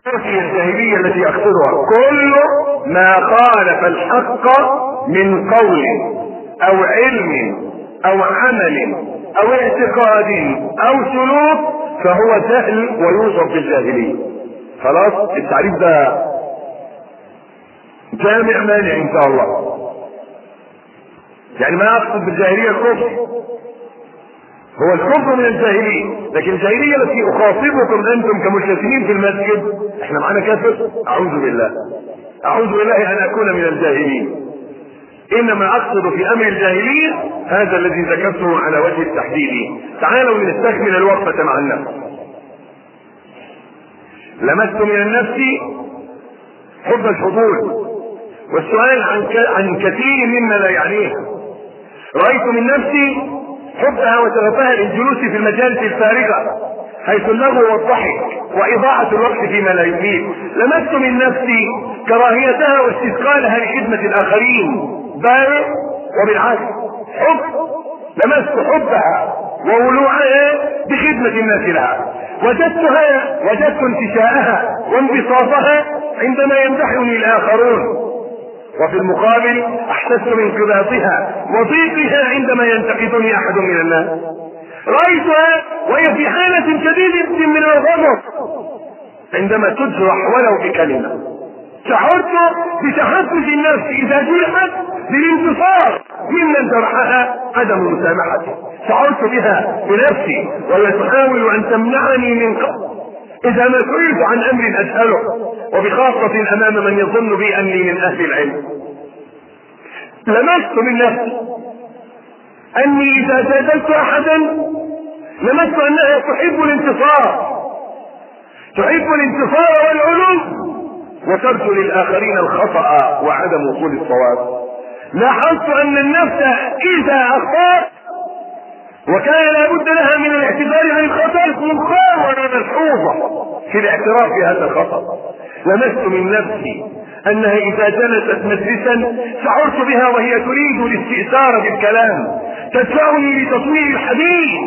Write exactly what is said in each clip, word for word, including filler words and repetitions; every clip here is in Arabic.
الجاهلية التي أقصدها كل ما خالف الحق من قول أو علم أو عمل أو اعتقاد أو سلوك فهو جهل ويوصف بالجاهلية. خلاص التعريف ده جامع مانع إن شاء الله. يعني ما أقصد بالجاهلية الكفر، هو الكفر من الجاهلية، لكن الجاهلية التي أخاطبكم أنتم كملتزمين في المسجد احنا معنا كافر، أعوذ بالله أعوذ بالله أن أكون من الجاهلين. إنما أقصد في أمر الجاهلية هذا الذي ذكرته على وجه التحديد. تعالوا نستكمل الوقفة مع النفس. لمست من النفس حب الحضور والسؤال عن عن كثير مما لا يعنيها. رأيت من نفسي حبها وشغفها للجلوس في المجالس الفارغة حيث اللغو والضحك وإضاعة الوقت فيما لا يفيد. لمست من نفسي كراهيتها واستثقالها لخدمة الآخرين، بل وبالعكس حب لمست حبها وولوعها بخدمة الناس لها. وجدتها وجدت انتشاءها وانبساطها عندما يمدحني الآخرون، وفي المقابل احسست بانقباضها وضيقها عندما ينتقدني احد من الناس. رايتها وهي في حالة شديدة من الغضب عندما تجرح ولو بكلمة. شعرت بتحفز النفس اذا جرحت بالانتصار ممن جرحها عدم مسامحته. شعرت بها بنفسي وهي تحاول ان تمنعني من قبل اذا ما سئلت عن امر اساله، وبخاصة امام من يظن بي اني من اهل العلم. لمست من نفسي اني اذا جادلت احدا لمست انها تحب الانتصار تحب الانتصار والعلو وترجو للاخرين الخطأ وعدم وصول الصواب. لاحظت ان النفس اذا اخطأت وكان لابد لها من الاعتذار عن الخطأ مقاومة ملحوظة في الاعتراف بهذا الخطأ. لمست من نفسي انها اذا جلست مجلسا شعرت بها وهي تريد الاستئثار بالكلام، تدفعني لتطويل الحديث.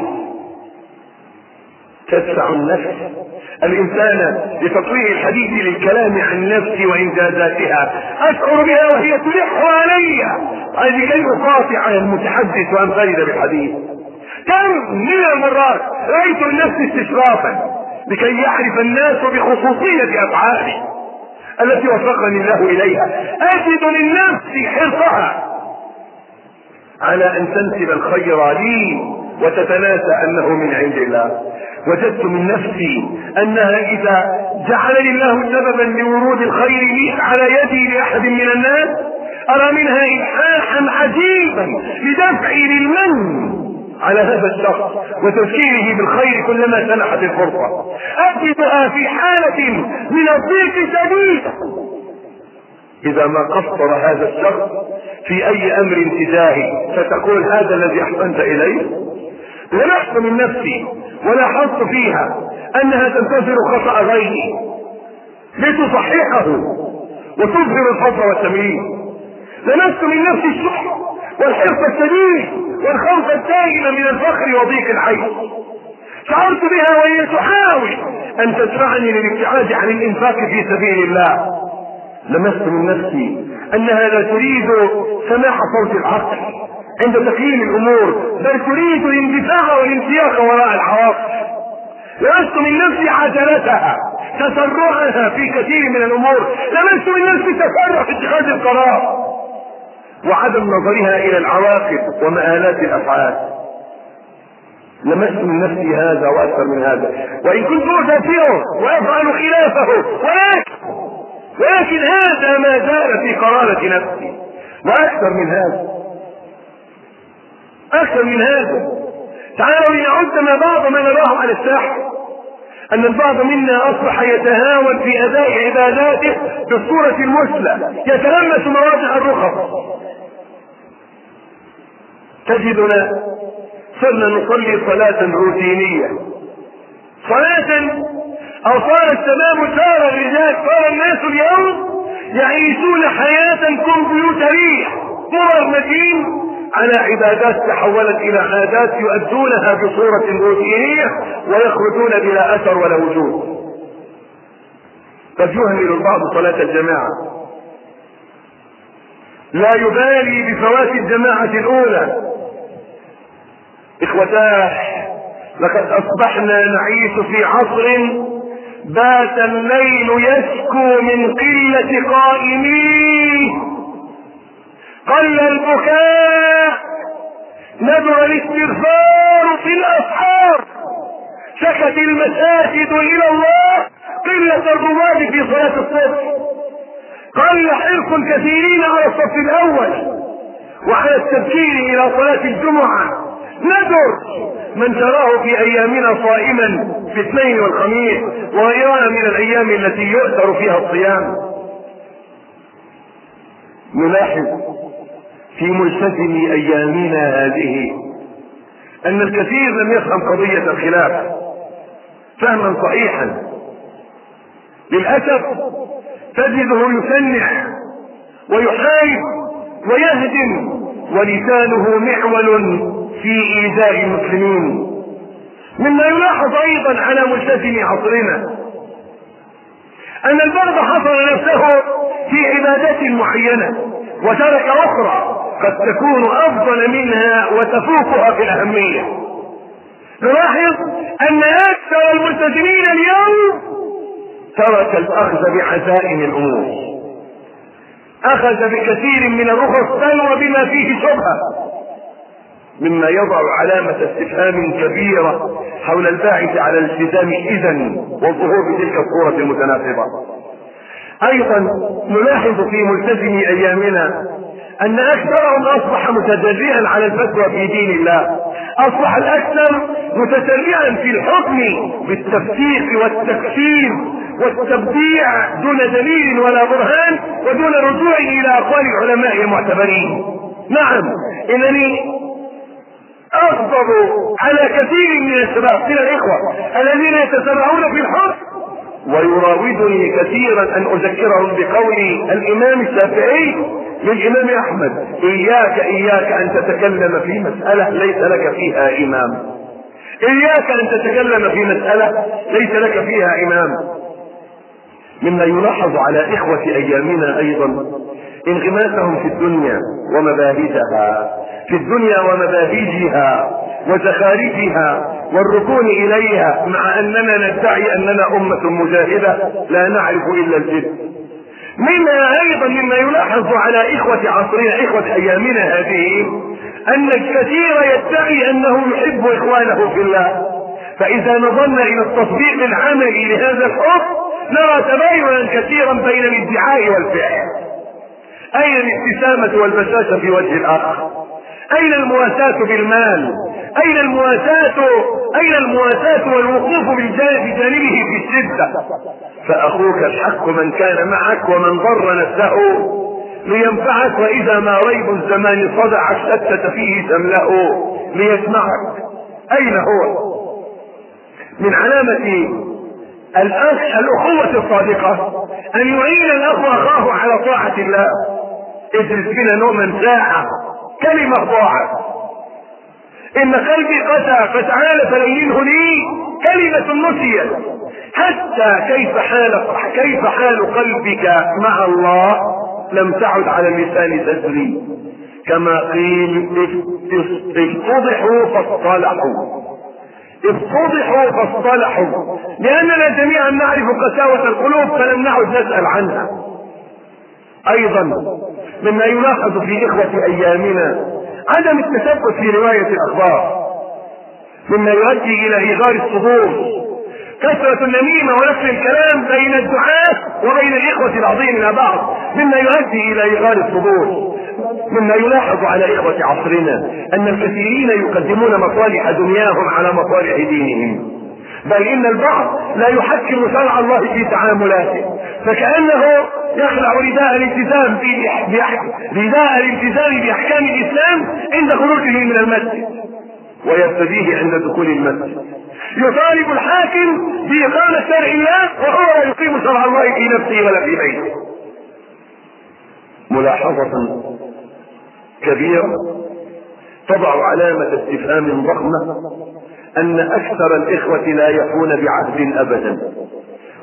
تدفع النفس الانسان لتطويل الحديث للكلام عن نفسي وانجازاتها. اشعر بها وهي تلح علي لكي اقاطع المتحدث وانفرد بالحديث. كم من المرات رايت النفس استشرافا لكي يعرف الناس بخصوصية افعالي التي وفقني الله اليها. اجد للنفس حرصها على ان تنسب الخير لي وتتناسى انه من عند الله. وجدت من نفسي انها اذا جعلني الله سببا لورود الخير لي على يدي لاحد من الناس ارى منها الحاحا عجيبا لدفعي للمن على هذا الشخص وتذكيره بالخير كلما سنحت الفرصة. اجدها في حالة من الضيق شديد اذا ما قصر هذا الشخص في اي امر تجاهي فتقول هذا الذي احسنت اليه. لمحت من نفسي ولاحظت فيها انها تنتظر خطأ غيري لتصححه وتظهر الفضل والتمييز. لمست من نفسي الشح والحرص الشديد والخوف الدائم من الفقر وضيق العيش. شعرت بها وهي تحاول ان تدفعني للابتعاد عن الانفاق في سبيل الله. لمست من نفسي انها لا تريد سماع صوت العقل عند تقييم الامور، بل تريد الاندفاع والانسياق وراء العواطف. لمست من نفسي عجلتها تسرعها في كثير من الامور. لمست من نفسي تسرع في اتخاذ القرار وعدم نظرها الى العواقب ومآلات الافعال. لمست من نفسي هذا واكثر من هذا، وان كنت اثيره وافعل خلافه، ولكن ولكن هذا ما زال في قرارة نفسي. واكثر من هذا اكثر من هذا تعالوا لنعد ما بعض ما نراه على الساحة، ان البعض منا اصبح يتهاون في اداء عباداته بالصورة المثلى، يتلمس مواضع الرخص. تجدنا صرنا نصلي صلاة روتينية، صلاة او صار التمام صار الرجال صار الناس اليوم يعيشون حياة كمبيوترية مبرمجين على عبادات تحولت الى عادات يؤدونها بصورة روتينية ويخرجون بلا اثر ولا وجود. قد يهمل البعض صلاة الجماعة، لا يبالي بفوات الجماعة الأولى. إخوتاه، لقد أصبحنا نعيش في عصر بات الليل يشكو من قلة قائميه، قل البكاء، ندر الاستغفار في الأسحار، شكت المساجد إلى الله قلة الرواد في صلاة الصبح، قل حرص الكثيرين على الصف الأول وعلى التبكير إلى صلاة الجمعة. ندر من تراه في أيامنا صائما في الاثنين والخميس وغيرها من الأيام التي يؤثر فيها الصيام. نلاحظ في ملتزم أيامنا هذه أن الكثير لم يفهم قضية الخلاف فهما صحيحا. للأسف تجده يسنع ويحارب ويهدم ولسانه معول في إيذاء المسلمين. مما يلاحظ أيضا على ملتزم عصرنا أن البعض حصر نفسه في عبادات معينة وترك أخرى قد تكون أفضل منها وتفوقها في الأهمية. نلاحظ أن أكثر الملتزمين اليوم ترك الأخذ بعزائم الأمور، أخذ بكثير من الرخص بل وبما فيه شبهة، مما يضع علامة استفهام كبيرة حول الباعث على الالتزام إذن والظهور بتلك الصورة المتناقضة. أيضا نلاحظ في ملتزم أيامنا أن أكثرهم أصبح متجرئا على الفتوى في دين الله، أصبح الأكثر متسرعا في الحكم بالتفسيق والتكفير والتبديع دون دليل ولا برهان ودون رجوع إلى أقوال العلماء المعتبرين. نعم، إنني أغضب على كثير من الشباب من الإخوة الذين يتسرعون في الحكم، ويراودني كثيرا أن أذكرهم بقول الإمام الشافعي للإمام أحمد: إياك إياك أن تتكلم في مسألة ليس لك فيها إمام، إياك أن تتكلم في مسألة ليس لك فيها إمام. مما يلاحظ على إخوة أيامنا أيضا انغماسهم في الدنيا ومباهجها، في الدنيا ومباهجها وزخارفها والركون إليها، مع أننا ندعي أننا أمة مجاهدة لا نعرف إلا الجد. منها أيضا مما يلاحظ على إخوة عصرنا إخوة أيامنا هذه أن الكثير يدعي أنه يحب إخوانه في الله، فإذا نظرنا إلى التطبيق العملي لهذا الحكم نرى تباينا كثيرا بين الادعاء والفعل. أين الابتسامة والبشاشة في وجه الآخر؟ أين المواساة بالمال؟ أين المواساة أين المواساة والوقوف بجانبه في الشدة؟ فأخوك الحق من كان معك ومن ضر نفسه لينفعك، وإذا ما ريب الزمان صدع الشتة فيه تملأ ليسمعك. أين هو؟ من علامة الأخ الأخوة الصادقة أن يعين الأخ أخاه على طاعة الله. اجلس بنا نوما ساعة، كلمة ضاعت، إن قلبي قسى فتعال فلينه لي، كلمة نسيت. حتى كيف حال كيف حال قلبك مع الله لم تعد على اللسان تجري، كما قيل: افتضحوا فاصطلحوا، افتضحوا فاصطلحوا، لأننا جميعا نعرف قساوة القلوب فلم نعد نسأل عنها. أيضا مما يلاحظ في إخوة أيامنا عدم التثبت في رواية الأخبار، مما يؤدي إلى إيغار الصدور، كثرة النميمة ونقل الكلام بين الدعاة وبين الإخوة العظيم إلى بعض، مما يؤدي إلى إيغار الصدور. مما يلاحظ على إخوة عصرنا أن الكثيرين يقدمون مصالح دنياهم على مصالح دينهم، بل إن البعض لا يحكم شرع الله في تعاملاته، فكأنه يخلع رداء الالتزام رداء الالتزام بأحكام الإسلام عند خروجه من المسجد، ويرتديه عند دخول المسجد. يطالب الحاكم بإقامة شرع الله وهو لا يقيم شرع الله في نفسه ولا في بيته. ملاحظة كبيرة تضع علامة استفهام ضخمة أن أكثر الإخوة لا يفون بعهد أبدا،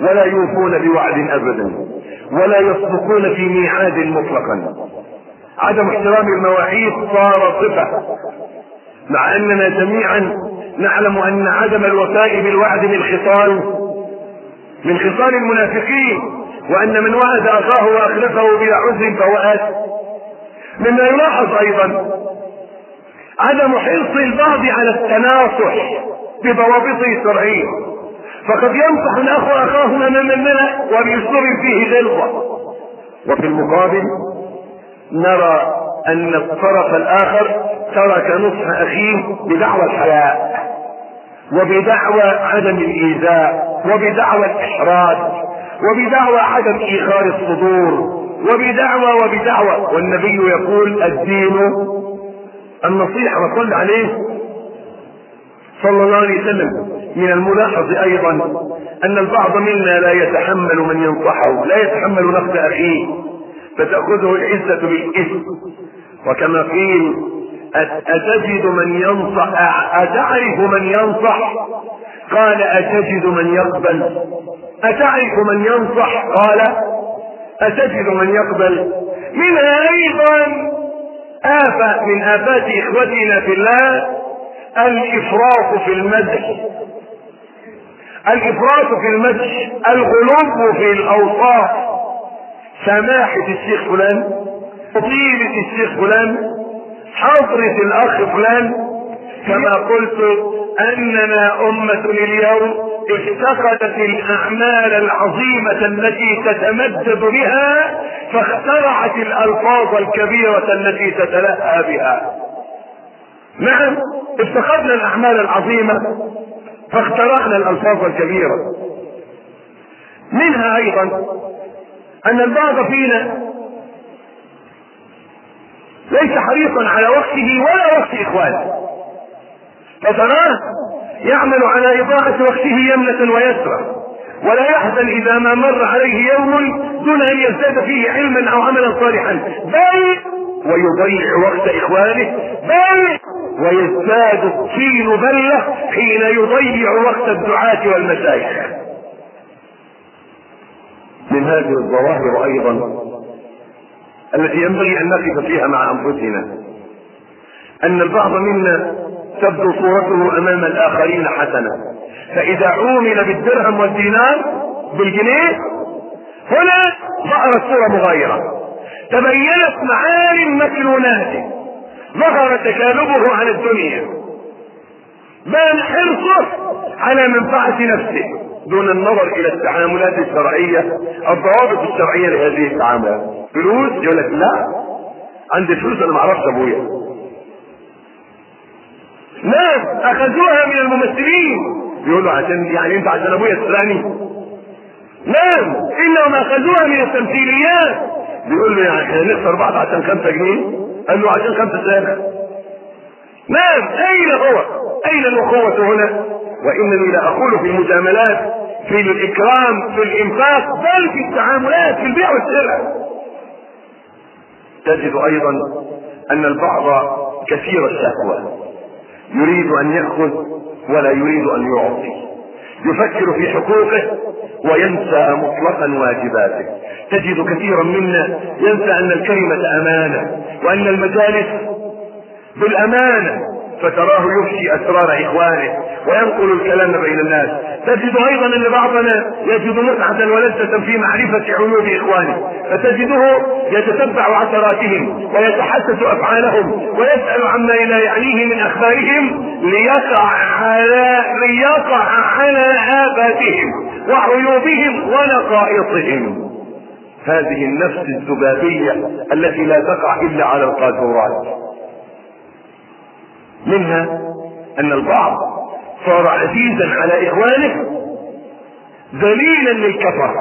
ولا يوفون بوعد ابدا ولا يصدقون في ميعاد مطلقا. عدم احترام المواعيد صار صفة، مع اننا جميعا نعلم ان عدم الوفاء بالوعد من خصال من خصال المنافقين، وان من وعد اخاه واخلفه بلا عذر فهو آثم. مما يلاحظ ايضا عدم حرص البعض على التناصح بضوابطه الشرعيه، فقد ينصح الاخ اخاه امام الملأ وباسلوب فيه غلظه، وفي المقابل نرى ان الطرف الاخر ترك نصح اخيه بدعوى الحياء وبدعوى عدم الايذاء وبدعوى الاحراج وبدعوى عدم ايخار الصدور وبدعوى وبدعوى والنبي يقول الدين النصيحة وصل عليه صلى الله عليه وسلم. من الملاحظ ايضا ان البعض منا لا يتحمل من ينصحه، لا يتحمل نقد اخيه فتأخذه العزة بالإثم، وكما قيل أتجد من ينصح أتعرف من ينصح؟ قال أتجد من يقبل. أتعرف من ينصح؟ قال أتجد من يقبل. منها أيضا آفة من آفات إخوتنا في الله الإفراط في المدح، الإفراط في المدح، الغلو في الأوصاف، سماحة الشيخ فلان، فضيلة الشيخ فلان، حضرة الأخ فلان. كما قلت أننا أمة اليوم افتقدت الأعمال العظيمة التي تتمدد بها فاخترعت الألفاظ الكبيرة التي تتلهى بها. نعم، افتقدنا الأعمال العظيمة فاخترعنا الألفاظ الكبيرة. منها أيضا أن البعض فينا ليس حريصا على وقته ولا وقت إخوانه، فتراه يعمل على إضاعة وقته يمنة ويسرى، ولا يحزن إذا ما مر عليه يوم دون أن يزداد فيه علما أو عملا صالحا، بل ويضيع وقت إخوانه، بل ويزداد الطين بلة حين يضيع وقت الدعاة والمشايخ. من هذه الظواهر أيضا التي ينبغي أن نقف فيها مع أنفسنا أن البعض منا تبدو صورته أمام الآخرين حسنة، فإذا عومل بالدرهم والدينار بالجنيه هنا ظهرت صورة مغايرة، تبينت معالم مكنوناته، ظهر تكالبه على الدنيا، بان حرصه على منفعة نفسه دون النظر الى التعاملات الشرعية، الضوابط الشرعية لهذه التعاملات. فلوس يقول لك لا، عندي فلوس انا ما اعرفش ابويا. ناس اخذوها من الممثلين يقولوا عشان يعني انت عشان ابويا تسرقني. نعم، انهم اخذوها من التمثيليات بيقول له يعني احنا نخسر بعض عشان خمسة جنيه، قال له عشان خمسة سنة. نعم، اين هو؟ اين الاخوة هنا؟ وانني لا اقول في المجاملات، في الاكرام، في الانفاق، بل في التعاملات، في البيع والشراء. تجد ايضا ان البعض كثير الشهوة، يريد ان يأخذ ولا يريد ان يعطي، يفكر في حقوقه وينسى مطلقا واجباته. تجد كثيرا منا ينسى ان الكلمة امانة وان المجالس بالامانة، فتراه يفشي اسرار اخوانه وينقل الكلام بين الناس. تجد ايضا ان بعضنا يجد متعة ولذة في معرفة عيوب اخوانه، فتجده يتتبع عثراتهم ويتحسس افعالهم ويسأل عما لا يعنيه من اخبارهم ليقع على ليقع على آفاتهم وعيوبهم ونقائصهم. هذه النفس الذبابية التي لا تقع الا على القاذورات. منها ان البعض صار عزيزا على اخوانه ذليلا للكفر،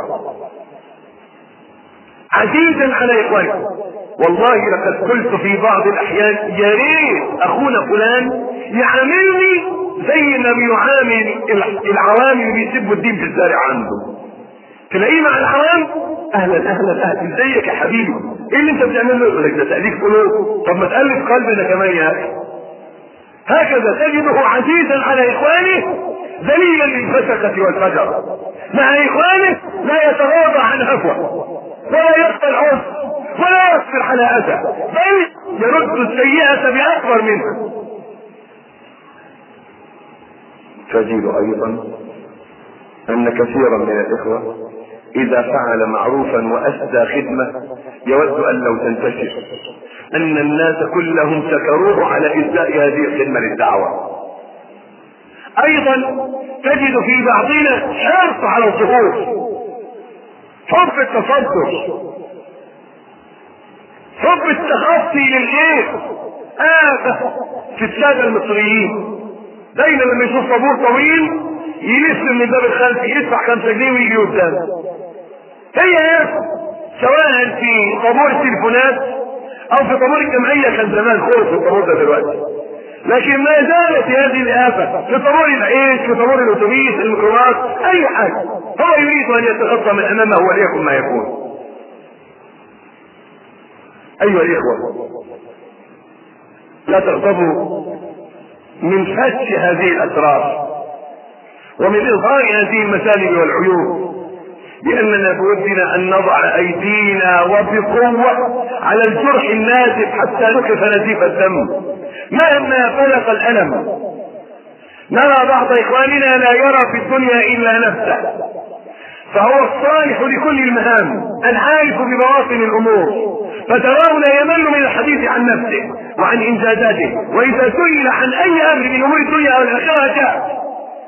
عزيزا على اخوانه. والله لقد قلت في بعض الاحيان يا ريت اخونا فلان يعاملني زي ما بيعامل العوام اللي بيسبوا الدين في الزارع عنده. تلاقيه مع العوام اهلا اهلا اهلا ازيك يا حبيبي، ايه اللي انت بتعمله؟ يقول لك ده تأليف قلوب. طب ما تألف قلبنا كمان يا اخي. هكذا تجده عزيزا على اخوانه ذليلا للفسقة والفجر، مع اخوانه لا يتغاضى عن هفوة ولا يخفى العذر ولا يصبر على اذى، بل يرد السيئة باكبر منها. تجد ايضا ان كثيرا من الاخوة اذا فعل معروفا واسدى خدمة يود ان لو تنتشر، ان الناس كلهم شكروه على اداء هذه الخدمة للدعوة. ايضا تجد في بعضنا حرص على الظهور، حب التصدر، حب التخطي للخير، آفة في السادة المصريين. دايما لما يشوف طابور طويل يلف من الباب الخلفي يدفع خمسة جنيه ويجي قدام. هي هي سواء في طابور التليفونات او في طابور الجمعية، كان زمان خوف في الطابور ده دلوقتي، لكن ما زالت هذه الآفة في طابور العيش، في طابور الاتوبيس، الميكروباص، اي حاجة هو يريد ان يتخطى من امامه وليكن ما يكون. ايها الاخوة، لا تغضبوا من فتش هذه الاسرار ومن اظهار هذه المسالب والعيوب، لاننا بودنا ان نضع ايدينا وبقوة على الجرح النازف حتى نكف نزيف الدم مهما بلغ الالم. نرى بعض اخواننا لا يرى في الدنيا الا نفسه، فهو الصالح لكل المهام العارف ببواطن الامور، فتراه لا يمل من الحديث عن نفسه وعن انجازاته، واذا سئل عن اي امر من امور الدنيا والاخره جاء.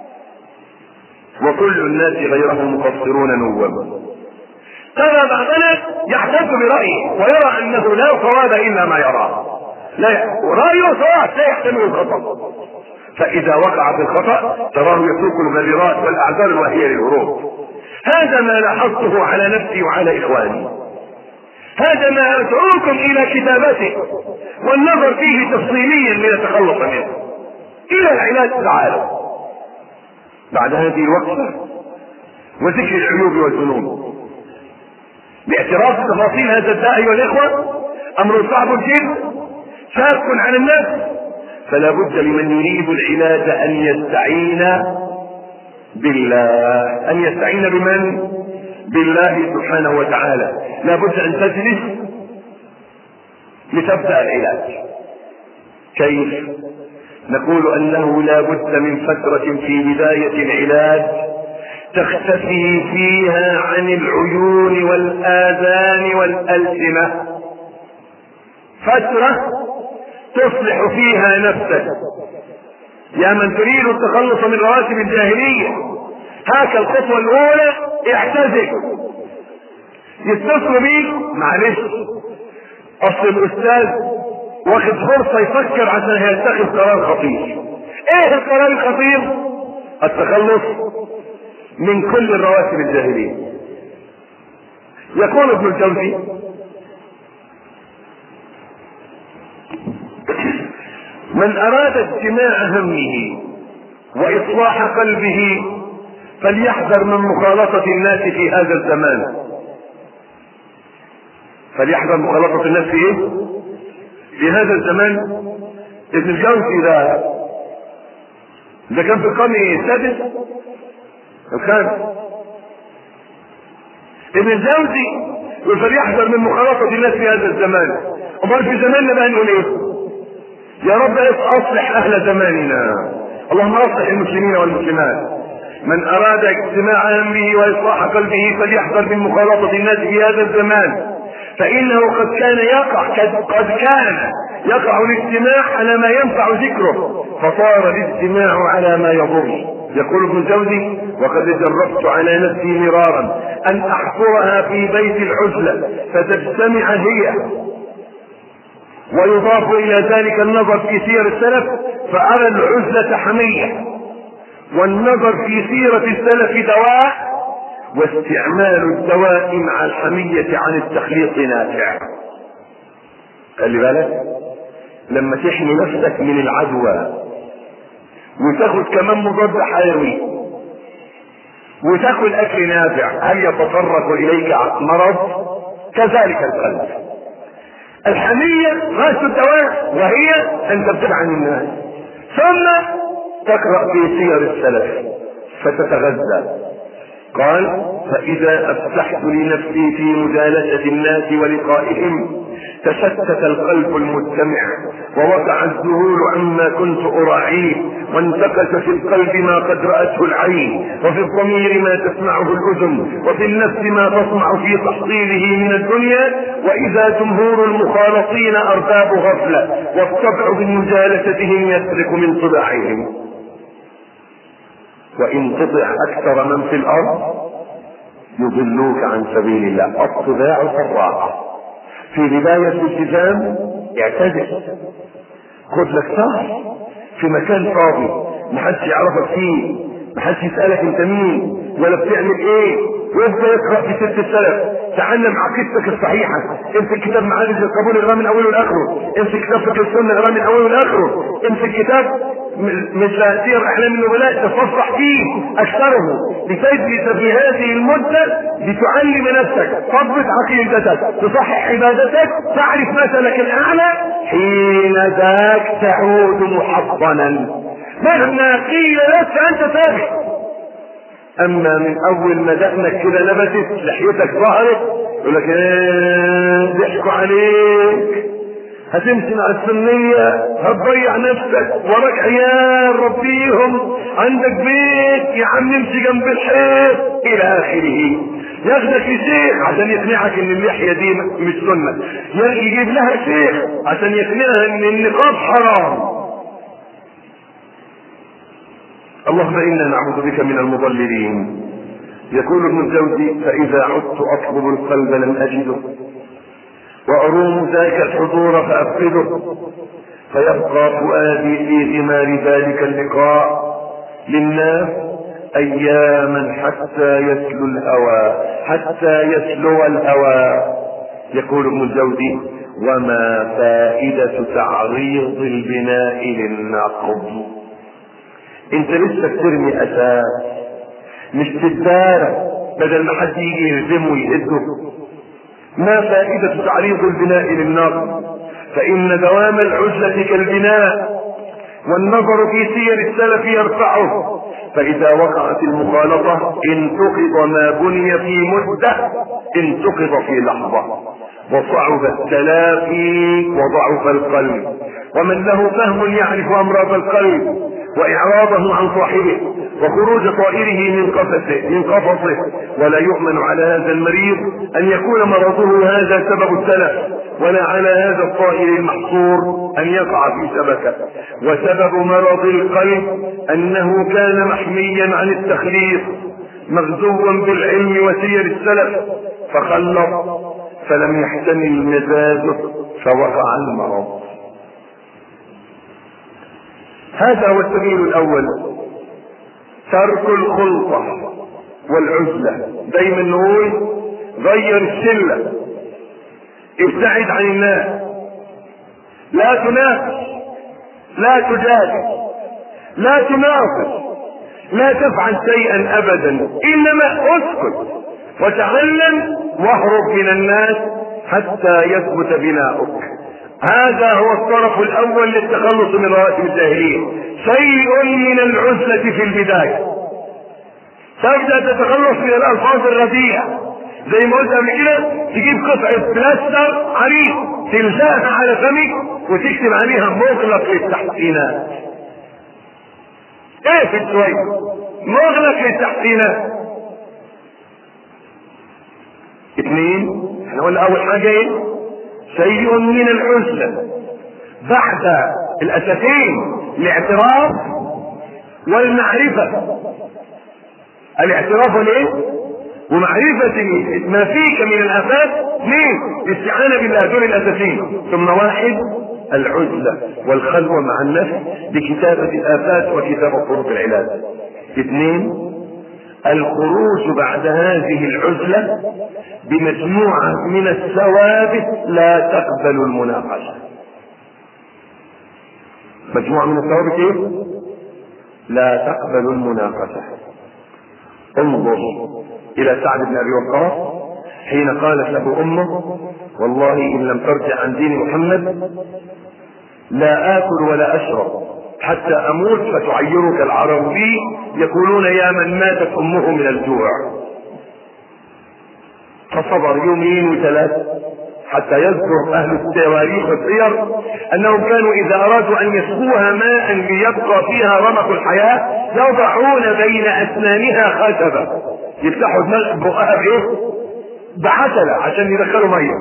وكل الناس غيرهم مقصرون نوما. ترى بعضنا يحتج برايه ويرى انه لا صواب الا ما يراه، لا رايه صواب لا يحتمل الخطا، فاذا وقع في الخطا تراه يسوق المبررات والاعذار الواهيه للهروب. هذا ما لاحظته على نفسي وعلى اخواني، هذا ما ادعوكم الى كتابته والنظر فيه تفصيليا لنتخلص منه. الى العلاج تعالوا بعد هذه الوقفة وذكر العيوب والذنوب باعتراف تفاصيل هذا الداء. ايها الاخوة، امر صعب جدا شاق على الناس، فلا بد لمن يريد العلاج ان يستعين بالله. ان يستعين بمن؟ بالله سبحانه وتعالى. لا بد ان تجلس لتبدأ العلاج. كيف؟ نقول انه لا بد من فترة في بداية العلاج تختفي فيها عن العيون والآذان والألسنة، فترة تصلح فيها نفسك. يا من تريد التخلص من رواتب الجاهلية، هاك الخطوة الأولى، اعتزل. يتصل بيك معلش، اصل الاستاذ واخد فرصة يفكر عشان يتخذ قرار خطير. ايه القرار الخطير؟ التخلص من كل الرواتب الجاهلية. يقول ابن الجوزي: من اراد اجتماع همه واصلاح قلبه فليحذر من مخالطة الناس في هذا الزمان. فليحذر مخالطة الناس في ايه؟ في هذا الزمان. ابن الجوزي ده ده كان في القرن السادس الخامس. ابن الجوزي يقول فليحذر من مخالطة الناس في هذا الزمان. امال في زماننا بقى نقول ايه؟ يا رب اصلح اهل زماننا، اللهم اصلح المسلمين والمسلمات. من اراد اجتماع امره واصلاح قلبه فليحذر من مخالطة الناس في هذا الزمان، فانه قد كان يقع قد كان يقع الاجتماع على ما ينفع ذكره، فصار الاجتماع على ما يضر. يقول ابن الجوزي: وقد جربت على نفسي مرارا ان احصرها في بيت العزلة فتجتمع هي، ويضاف الى ذلك النظر في سير السلف فارى العزلة حمية، والنظر في سيرة السلف دواء، واستعمال الدواء مع الحمية عن التخليط نافع. خلي بالك لما تحمي نفسك من العدوى وتاخد كمان مضاد حيوي وتاكل اكل نافع، هل يتطرق اليك مرض؟ كذلك القلب. الحمية غاية الدواء، وهي ان تبتعد عن الناس، ثم تقرأ في سير السلف فتتغذى. قال: فإذا أفتحت لنفسي في مجالسة الناس ولقائهم تشتت القلب المجتمع ووقع الذهول عما كنت أراعيه، وانتقش في القلب ما قد رأته العين، وفي الضمير ما تسمعه الأذن، وفي النفس ما تصنع في تحصيله من الدنيا، وإذا جمهور المخالطين أرباب غفلة، والطبع بمجالستهم يسرق من طباعهم. وإن تطع أكثر من في الأرض يضلوك عن سبيل الله. الطباع سراقة. في بداية الالتزام اعتزل، خد لك شهر في مكان فاضي محدش يعرفك فيه، محدش يسألك انت مين ولا بتعمل ايه، وانت يقرأ في سيرة السلف، تعلم عقيدتك الصحيحة، امسك كتاب معارج القبول اقراه من اوله لاخره، امسك كتاب فقه السنة اقراه من اوله لاخره، امسك كتاب مثل سير احلام النبلاء تصفح فيه اكثره، لتجلس في هذه المدة لتعلم نفسك، تضبط عقيدتك، تصحح عبادتك، تعرف مثلك الاعلى، حين ذاك تعود محصنا مهما قيل لك انت ثابت. اما من اول ما دقنك كده لبست لحيتك ظهرت يقول لك ايه ضحكوا عليك، هتمشي مع السنية، هتضيع نفسك، وراك عيال ربيهم، عندك بيت يا عم نمشي جنب الحيط الى اخره. ياخدك لشيخ عشان يقنعك ان اللحية دي مش سنة، يجيب لها شيخ عشان يقنعها ان النقاب حرام. اللهم انا نعوذ بك من المضللين. يقول ابن الجوزي: فاذا عدت اطلب القلب لم اجده، واروم ذاك الحضور فافقده، فيبقى فؤادي في غمار ذلك اللقاء للناس اياما حتى يسلو الهوى حتى يسلو الهوى. يقول ابن الجوزي: وما فائدة تعريض البناء للنقض؟ انت لسه بترمي اساس مش تدارة بدل ما حد يجي يهزمه ويهده. ما فائدة تعريض البناء للنقض؟ فإن دوام العزلة كالبناء، والنظر في سير السلف يرفعه، فإذا وقعت المخالطة انتقض ما بني في مدة، انتقض في لحظة، وصعب التلافي وضعف القلب. ومن له فهم يعرف أمراض القلب وإعراضه عن صاحبه وخروج طائره من قفصه من قفصه ولا يؤمن على هذا المريض أن يكون مرضه هذا سبب التلف، ولا على هذا الطائر المحصور أن يقع في شبكة. وسبب مرض القلب أنه كان محميا عن التخليط، مغزوا بالعلم وسير السلف، فخلط فلم يحتمل مزاجه فوقع المرض. هذا هو السبيل الأول، ترك الخلطة والعزلة. دايما نقول غير الشلة، ابتعد عن الناس، لا تنافس، لا تجادل، لا تناقش، لا تفعل شيئا أبدا، إنما اسكت وتعلم واهرب من الناس حتى يثبت بناؤك. هذا هو الطرف الأول للتخلص من رواتب الجاهلية، شيء من العزلة في البداية. تبدأ تتخلص من الألفاظ الرديئة، زي ما قلت قبل كده، تجيب قطعة بلاستر عريض تلزقها على فمك وتكتب عليها مغلق للتحسينات. ايه في الشوية مغلق للتحسينات. اثنين، احنا قلنا اول حاجة ايه؟ شيء من العزلة. بعد الاساسين الاعتراف والمعرفة. الاعتراف والايه؟ ومعرفة ما فيك من الافات. اثنين، الاستعانة بالله، دول الاساسين. ثم واحد، العزلة والخلوة مع النفس بكتابة الافات وكتابة طرق العلاج. اثنين، الخروج بعد هذه العزلة بمجموعة من الثوابت لا تقبل المناقشة. مجموعة من الثوابت ايه؟ لا تقبل المناقشة. انظر الى سعد بن ابي وقاص حين قالت له امه: والله ان لم ترجع عن دين محمد لا اكل ولا اشرب. حتى اموت فتعيرك العرب بي، يقولون يا من ماتت امه من الجوع. فصبر يومين وثلاثة حتى يذكر اهل التواريخ والسير انهم كانوا اذا ارادوا ان يسقوها ماء ليبقى فيها رمق الحياة يضعون بين اسنانها خشبة، يفتحوا بقها بايه؟ بعسلة عشان يدخلوا مية.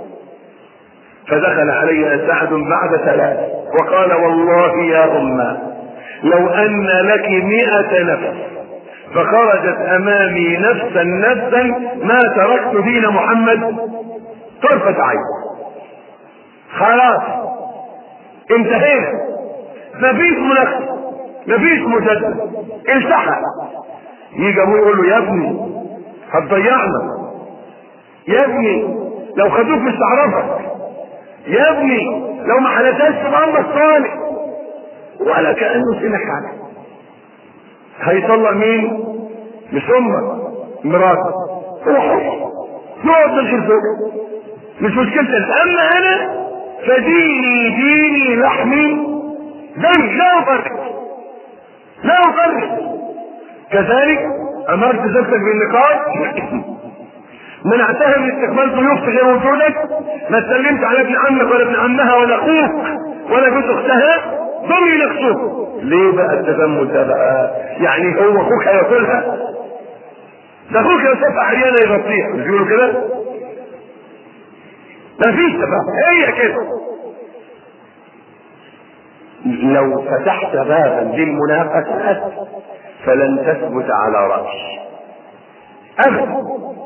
فدخل عليها سعد بعد ثلاث وقال والله يا أمة لو أن لك مئة نفس فخرجت أمامي نفسا نفسا ما تركت دين محمد طرفة عين. خلاص انتهينا، مفيش مناقشة مفيش مجادلة، التحق. يجي ابوه يقول له يا ابني هتضيعنا، يا ابني لو خدوك مش تعرفك، يا ابني لو ما حلتهاش تبقى امك صالح، ولا كأنه سمع حاجة. هيطلع مين؟ مش امك، مراتك، هو حر يقعد من غير زوجة، مش مشكلتك. اما انا فديني ديني لحمي دم لا افرق لا افرق. كذلك امرت زوجتك بالنقاش، منعتها من استقبال ضيوف في غير وجودك، ما سلمت على ابن عمك ولا ابن عمها ولا اخوك ولا جوز اختها، دول ينقصوك. ليه بقى التزمت ده بقى؟ يعني هو اخوك هياكلها؟ ده اخوك لو شاف عريانه يغطيها، مش بيقولوا كده؟ مفيش تفاهم، هي كده. لو فتحت بابا للمنافسات فلن تثبت على رأس ابدا.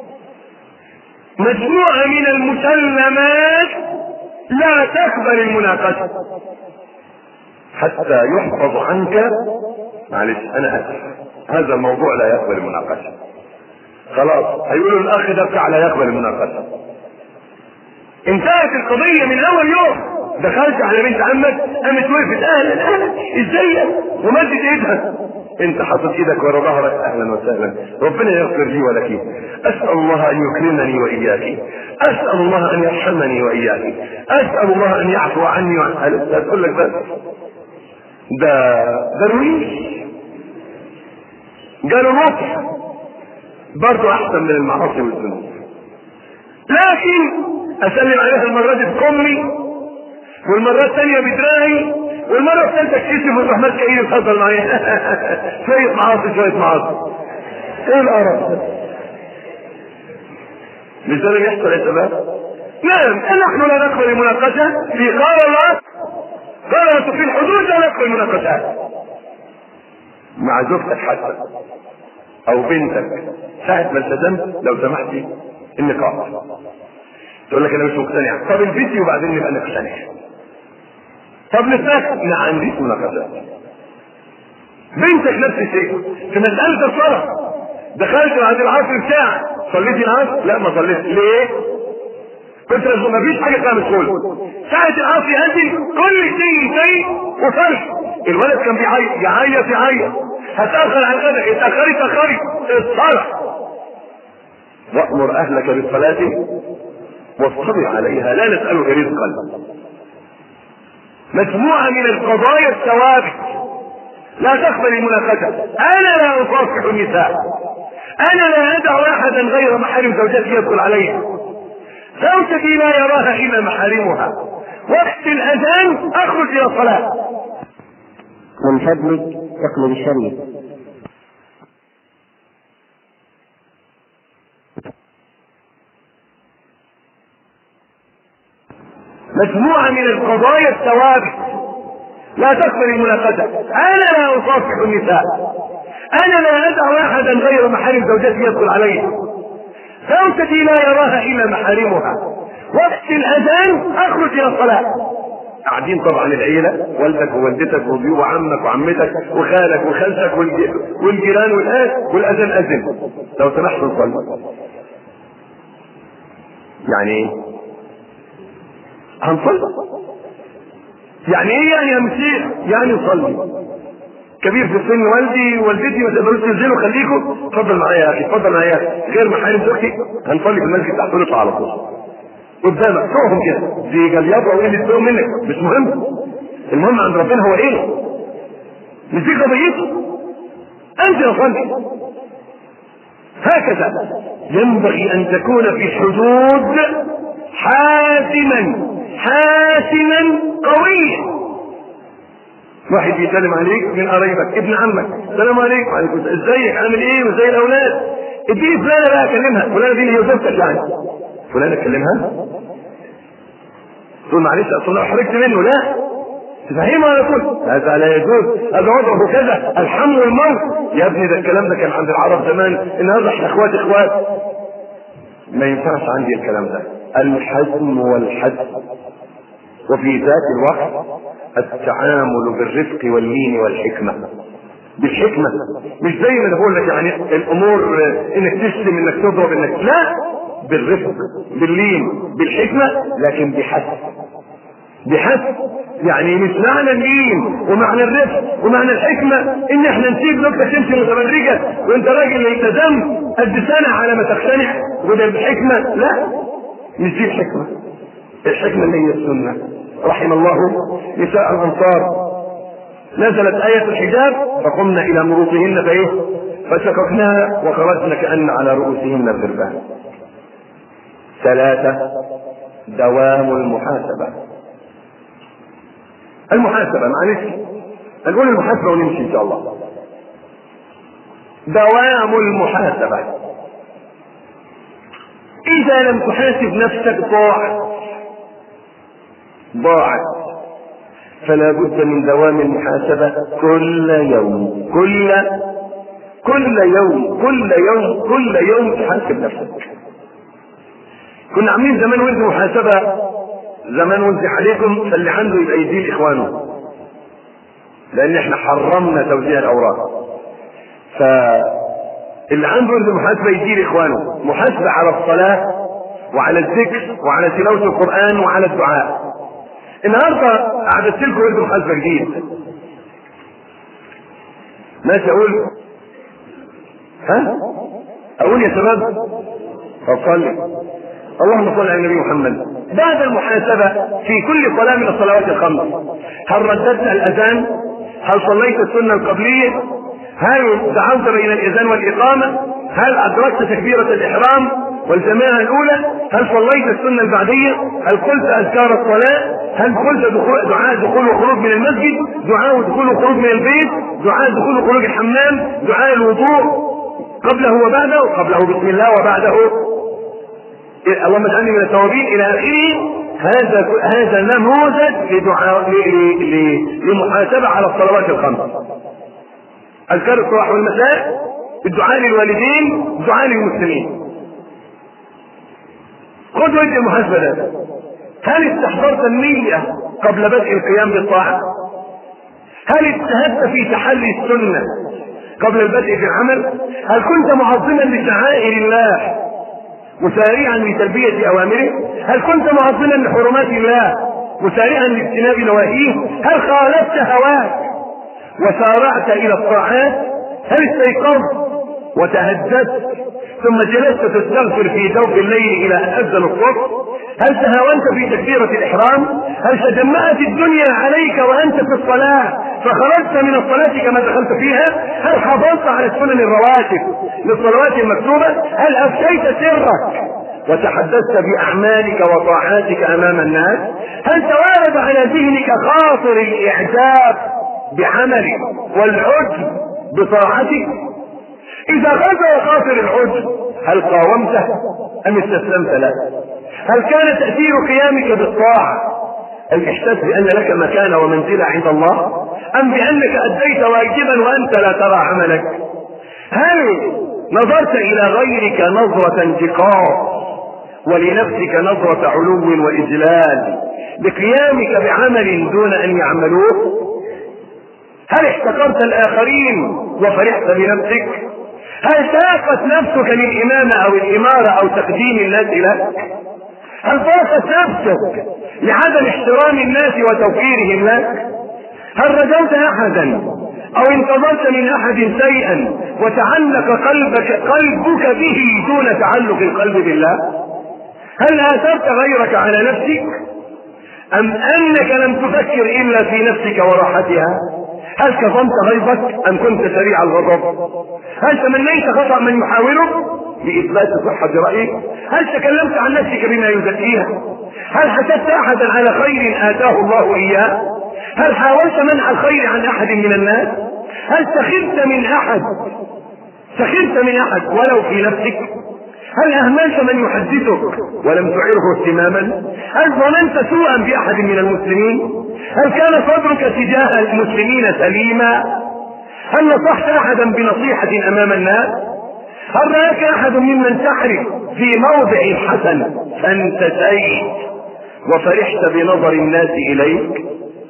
مجموعة من المسلمات لا تقبل المناقشة حتى يحفظ عنك. معلش انا اسف، هذا الموضوع لا يقبل المناقشة. خلاص هيقولوا الاخ ده بتاع لا يقبل المناقشة. انتهت القضية من اول يوم. دخلت على بنت عمك قامت وقفت اهلا اهلا ازيك ومدت ايدها، انت حاطط ايدك ورا ظهرك اهلا وسهلا، ربنا يغفر لي ولك، اسال الله ان يكرمني واياك، اسال الله ان يرحمني واياك، اسال الله ان يعفو عني وعن اهل. تقول لك بس ده درويش قالوا نصح برضه احسن من المعاصي والذنوب. لكن اسلم عليها المره دي بكمي، والمره الثانيه بدراعي، والمره الثالثه اكتشف الرحمن كريم اتفضل معايا شويه معاصي شويه معاصي. ايه القرف ده؟ مش ده اللي بيحصل يا شباب؟ نعم نحن لا ندخل المناقشه في قال الله قال في الحدود، لا ندخل المناقشات مع زوجتك حتى او بنتك. ساعه ما التزمت لو سمحتي النقاش تقول لك انا مش مقتنع، طب الفيديو وبعدين نبقى نقتنع. طب نتناقش، ما عنديش مناقشات. بنتك نفس الشيء في مسألة الصلاة، دخلت بعد العصر ساعة صليتي العصر؟ لا ما صليت. ليه؟ كنت لازم ما فيش حاجة اسمها مدخول. ساعة العصر يأذن كل شيء شيء وصلت. الولد كان بيعيط يعيط يعيط، هتأخر عن الغداء، اتأخري اتأخري الصلاة. وأمر أهلك بالصلاة واصطبر عليها لا نسألك رزقا. مجموعة من القضايا الثوابت لا تقبل المناقشة. انا لا اصافح النساء، انا لا ادع احدا غير محارم زوجتي يدخل عليها، زوجتي لا يراها الا محارمها، وقت الاذان اخرج الى الصلاة. من فضلك اقلب الشريط. مجموعة من القضايا الثوابت لا تقبل المناقشة. انا لا اصافح النساء، انا لا ادع احدا غير محارم زوجتي يدخل عليها، زوجتي لا يراها الا محارمها، وقت الاذان اخرج الى الصلاة. قاعدين طبعا العيلة، والدك ووالدتك وابوك وعمك وعمتك وخالك وخالتك والجيران والاهل، والاذان اذن لو سمحت نصلي. يعني ايه؟ هنصلي. يعني ايه يعني يا مسيح؟ يعني نصلي. كبير في السن والدي ووالدتي ما تقدروش تنزلوا، خليكم اتفضل معايا يا اخي اتفضل معايا يا اخي، غير محارم زوجتي هنصلي في المسجد تحت نطلع على طول قدامك توهم كده دي جليابه وايه اللي تسوق منك مش مهم، المهم عند ربنا هو ايه؟ مش دي قضيتك انت يا صلي. هكذا ينبغي ان تكون في الحدود حاسما حاسما قويا. واحد يسلم عليك من قرايبك ابن عمك، السلام عليكم، وعليكم السلام، ازيك عامل ايه وازاي الاولاد، اديني فلانه بقى اكلمها، فلانه دي اللي هي زوجتك يعني، فلانه اكلمها تقول معلش اصل انا حرجت منه، لا تفهمه على طول هذا لا يجوز، هذا وضعه كذا، الحم والموت. يا ابني ده الكلام ده كان عند العرب زمان، النهارده احنا اخوات اخوات. ما ينفعش عندي الكلام ده. الحزم والحزم، وفي ذات الوقت التعامل بالرفق واللين والحكمة. بالحكمة، مش زي ما بقول لك يعني الامور انك تشتم انك تضرب انك، لا، بالرفق باللين بالحكمة، لكن بحسب بحسب. يعني مش معنى اللين ومعنى الرفق ومعنى الحكمة ان احنا نسيب نكتة تمشي متبرجة وانت راجل يلتزم قد سنة على ما تقتنع، وده بالحكمة، لا، مش دي الحكمة. الحكمة اللي هي السنة. رحم الله نساء الانصار، نزلت آية الحجاب فقمنا الى مروطهن فايه فشققناها وخرجنا كأن على رؤوسهن الغربان. ثلاثة، دوام المحاسبة. المحاسبة، معلش هنقول المحاسبة ونمشي ان شاء الله. دوام المحاسبة، اذا لم تحاسب نفسك ضاعت ضاعت فلا بد من دوام المحاسبة كل يوم كل كل يوم كل يوم كل يوم تحاسب نفسك. كنا عاملين زمان ورد محاسبة زمان، وزع عليكم فاللي عنده يبقى يديه لاخوانه، لان احنا حرمنا توزيع الاوراق. فاللي عنده ورد محاسبة يديه لاخوانه، محاسبة على الصلاة وعلى الذكر وعلى تلاوة القرآن وعلى الدعاء. النهارده اعددت لكم ورد محاسبة جديد، ماشي اقول ها اقول يا شباب اصلي اللهم صل على النبي محمد. بعد المحاسبة في كل صلاة من الصلوات الخمس، هل رددت الأذان؟ هل صليت السنة القبلية؟ هل دعوت بين الإذان والإقامة؟ هل أدركت تكبيرة الإحرام والجماعة الأولى؟ هل صليت السنة البعدية؟ هل قلت أذكار الصلاة؟ هل قلت دخول دعاء دخول وخروج من المسجد؟ دعاء دخول وخروج من البيت؟ دعاء دخول وخروج الحمام؟ دعاء الوضوء قبله وبعده؟ قبله بسم الله وبعده اللهم اجعلني من التوابين الى اخره. هذا هذا نموذج لدعاء لمحاسبه على الصلوات الخمس، اذكار الصباح والمساء، الدعاء للوالدين، الدعاء للمسلمين. خذ وجه المحاسبه ده. هل استحضرت النية قبل بدء القيام بالطاعة؟ هل اجتهدت في تحلي السنة قبل البدء بالعمل؟ هل كنت معظما لشعائر الله مسارعا لتلبية اوامره؟ هل كنت معظما لحرمات الله مسارعا لاجتناب نواهيه؟ هل خالفت هواك وسارعت الى الطاعات؟ هل استيقظت وتهجدت ثم جلست تستغفر في جوف الليل الى ان اذن الصبح؟ هل تهاونت في تكبيرة الاحرام؟ هل تجمعت الدنيا عليك وانت في الصلاة فخرجت من الصلاة كما دخلت فيها؟ هل حافظت على السنن الرواتب للصلوات المكتوبة؟ هل افشيت سرك وتحدثت باعمالك وطاعاتك امام الناس؟ هل توارد على ذهنك خاطر الاعجاب بعملك والعجب بطاعتك؟ اذا غزا خاطر العجب هل قاومته ام استسلمت له؟ هل كان تأثير قيامك بالطاعة الاحساس بان لك مكانة ومنزلة عند الله، ام بانك اديت واجبا وانت لا ترى عملك؟ هل نظرت الى غيرك نظرة انتقاص ولنفسك نظرة علو واجلال بقيامك بعمل دون ان يعملوه؟ هل احتقرت الاخرين وفرحت بنفسك؟ هل ساقت نفسك للامامة او الامارة او تقديم الناس لك؟ هل ضاقت نفسك لعدم احترام الناس وتوقيرهم لك؟ هل رجوت احدا او انتظرت من احد شيئا وتعلق قلبك قلبك به دون تعلق القلب بالله؟ هل اثرت غيرك على نفسك ام انك لم تفكر الا في نفسك وراحتها؟ هل كظمت غيظك ام كنت سريع الغضب؟ هل تمنيت خطأ من يحاوله بإثبات صحة رأيك؟ هل تكلمت عن نفسك بما يزكيها؟ هل حسدت أحدا على خير آتاه الله إياه؟ هل حاولت منع الخير عن أحد من الناس؟ هل سخرت من أحد سخرت من أحد ولو في نفسك؟ هل أهملت من يحدثك ولم تعره اهتماما؟ هل ظننت سوءا بأحد من المسلمين؟ هل كان صدرك تجاه المسلمين سليما؟ هل نصحت أحدا بنصيحة أمام الناس؟ هل رأيك أحد ممن تحرف في موضع حسن فانتسيت وفرحت بنظر الناس إليك؟